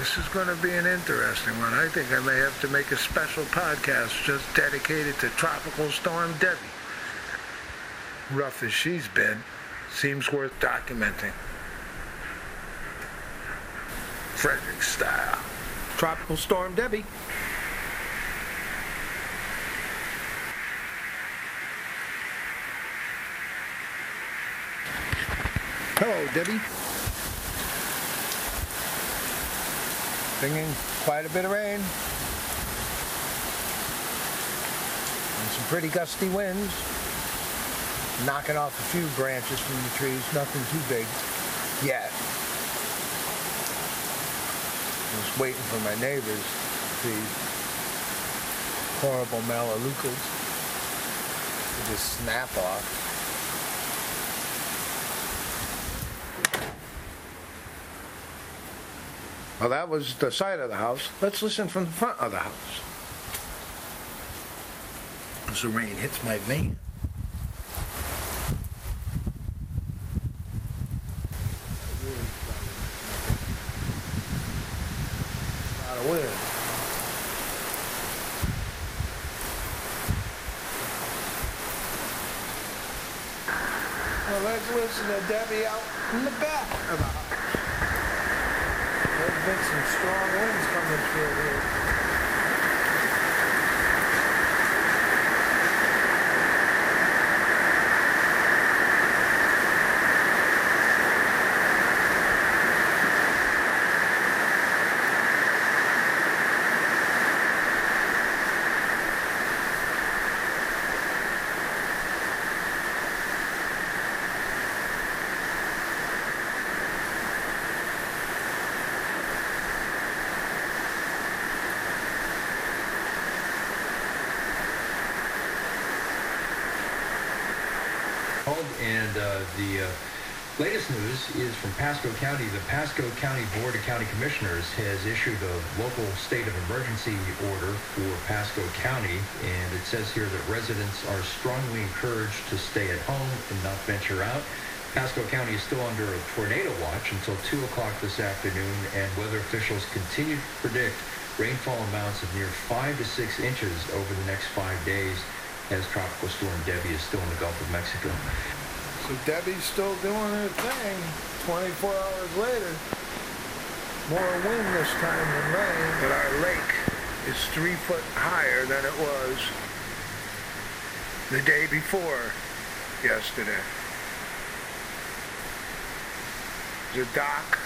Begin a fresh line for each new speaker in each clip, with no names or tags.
This is going to be an interesting one. I think I may have to make a special podcast just dedicated to Tropical Storm Debbie. Rough as she's been, seems worth documenting. Frederick style. Tropical Storm Debbie. Hello, Debbie. Bringing quite a bit of rain. And some pretty gusty winds. Knocking off a few branches from the trees. Nothing too big yet. Just waiting for my neighbors to see horrible melaleucas to just snap off. Well, that was the side of the house. Let's listen from the front of the house. As the rain hits my van. A lot of wind. Well, let's listen to Debbie out in the back of the house. There's been some strong winds coming through here.
And the latest news is from Pasco County. The Pasco County Board of County Commissioners has issued a local state of emergency order for Pasco County, and it says here that residents are strongly encouraged to stay at home and not venture out. Pasco County is still under a tornado watch until 2 o'clock this afternoon, and weather officials continue to predict rainfall amounts of near 5 to 6 inches over the next 5 days, as Tropical Storm Debbie is still in the Gulf of Mexico.
So Debbie's still doing her thing 24 hours later. More wind this time than rain. But our lake is 3 foot higher than it was the day before yesterday. There's a dock.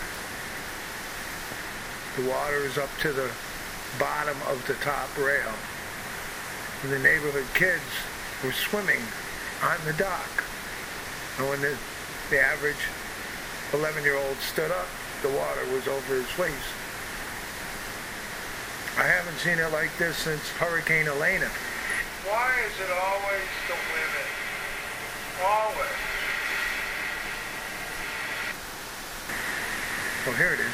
The water is up to the bottom of the top rail. And the neighborhood kids were swimming on the dock. And when the average 11-year-old stood up, the water was over his waist. I haven't seen it like this since Hurricane Elena. Why is it always the women? Always. Oh, here it is.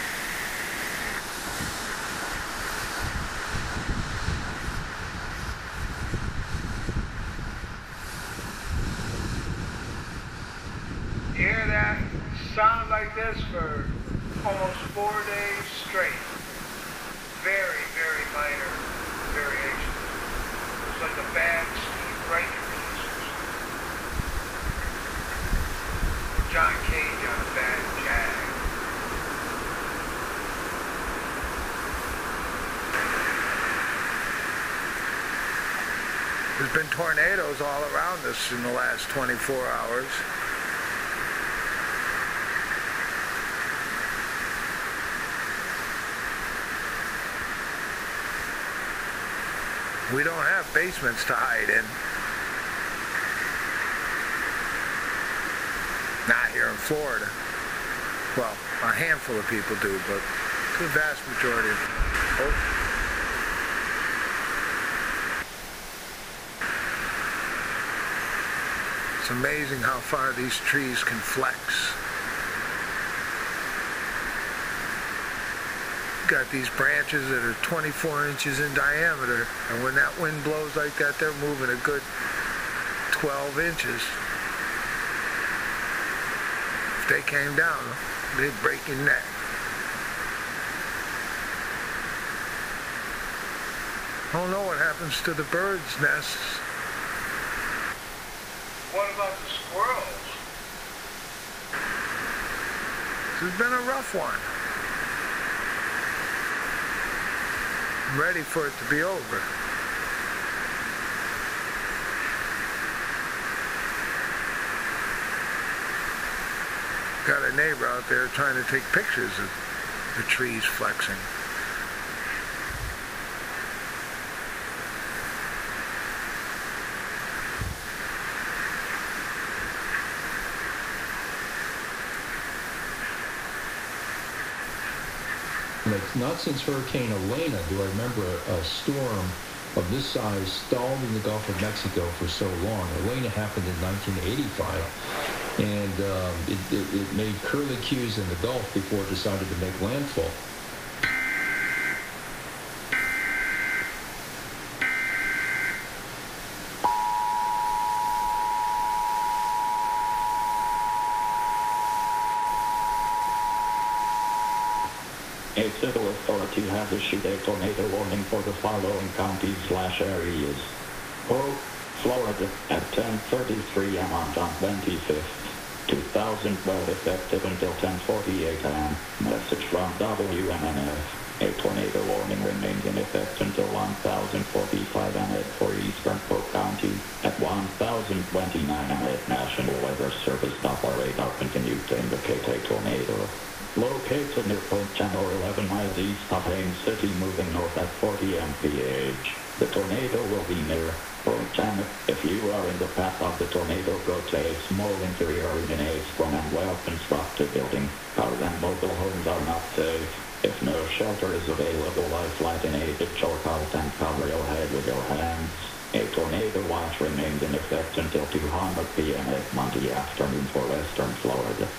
You hear that sound like this for almost 4 days straight. Very, very minor variation. It's like a bad Steve Reich release. John Cage on a bad Jag. There's been tornadoes all around us in the last 24 hours. We don't have basements to hide in. Not here in Florida. Well, a handful of people do, but the vast majority. Oh. It's amazing how far these trees can flex. Got these branches that are 24 inches in diameter, and when that wind blows like that, they're moving a good 12 inches. If they came down, they'd break your neck. I don't know what happens to the birds' nests. What about the squirrels? This has been a rough one. I'm ready for it to be over. Got a neighbor out there trying to take pictures of the trees flexing.
It's not since Hurricane Elena do I remember a storm of this size stalled in the Gulf of Mexico for so long. Elena happened in 1985, and it made curlicues in the Gulf before it decided to make landfall.
A civil authority has issued a tornado warning for the following counties/areas. Hope, Florida, at 10:33 am on June 25th, 2012, effective until 10:48 am. Message from WMNF. A tornado warning remains in effect until 1045 am for Eastern Polk County. At 1029 am, National Weather Service radar continued to indicate a tornado. Located near Point Channel 11 miles east of Haines City, moving north at 40 mph. The tornado will be near Point Channel. If you are in the path of the tornado, go to a small interior in a strong and well-constructed building. Cars and mobile homes are not safe. If no shelter is available, lie flat in a ditch or cart and cover your head with your hands. A tornado watch remains in effect until 2:00 p.m. at Monday afternoon for western Florida.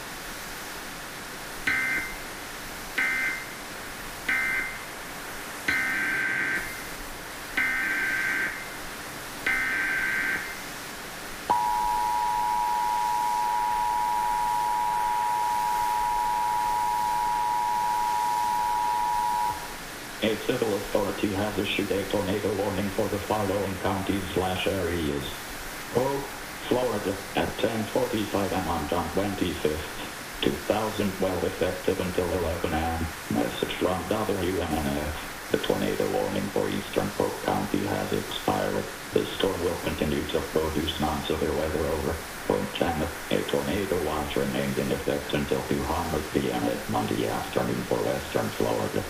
A civil authority has issued a tornado warning for the following counties/areas. Hope, Florida, at 10:45 am on June 25th, 2012, effective until 11 am. Message from WMNF. The tornado warning for Eastern Polk County has expired. The storm will continue to produce non-severe weather over Point Channel. A tornado watch remains in effect until 2:00 p.m. at Monday afternoon for western Florida.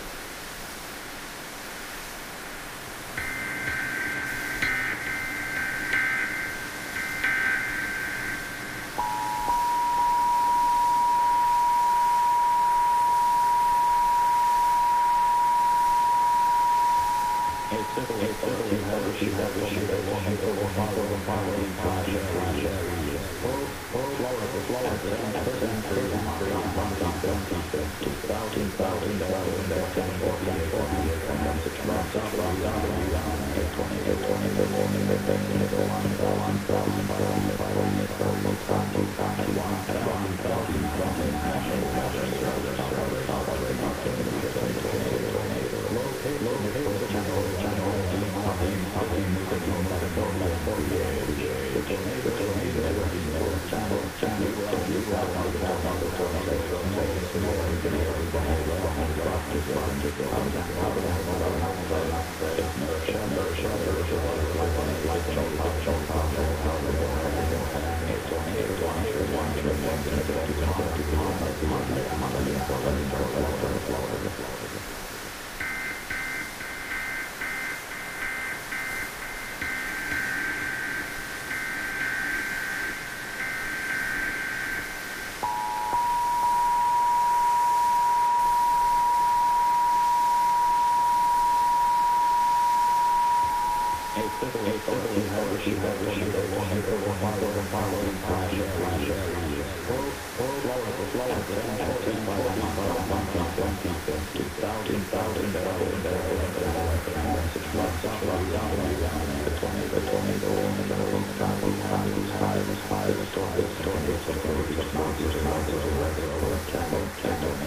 A civil authority has issued a warning for the following counties/areas. Florida, at 10:33 am on June 25th, 2012, message from WMNF. A tornado warning remains in effect until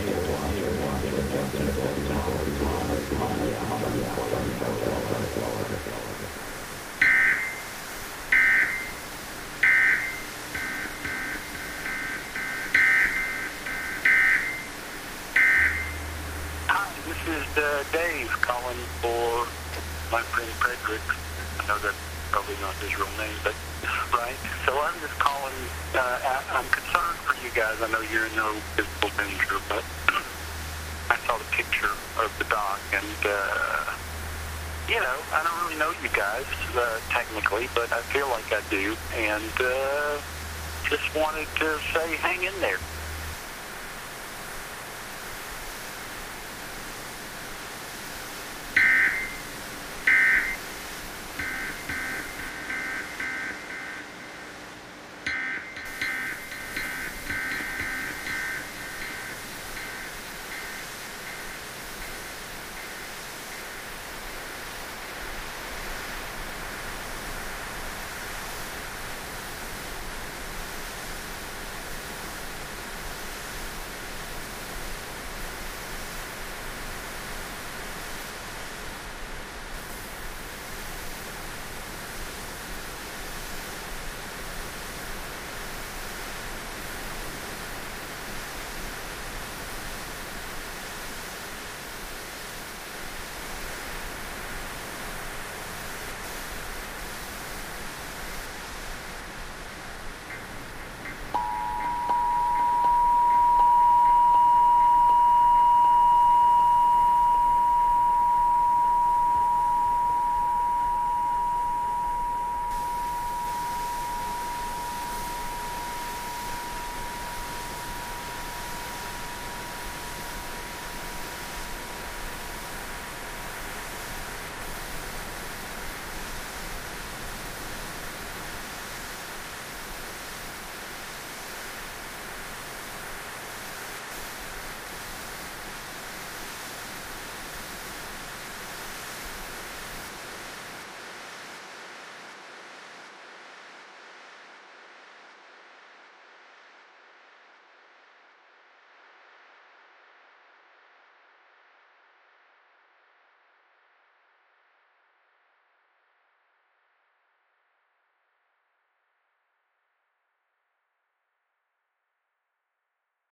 10:48
for my friend Frederick. I know that's probably not his real name, but right. So I'm just calling. I'm concerned for you guys. I know you're no physical danger, but I saw the picture of the dock, and you know, I don't really know you guys technically, but I feel like I do, and just wanted to say, hang in there.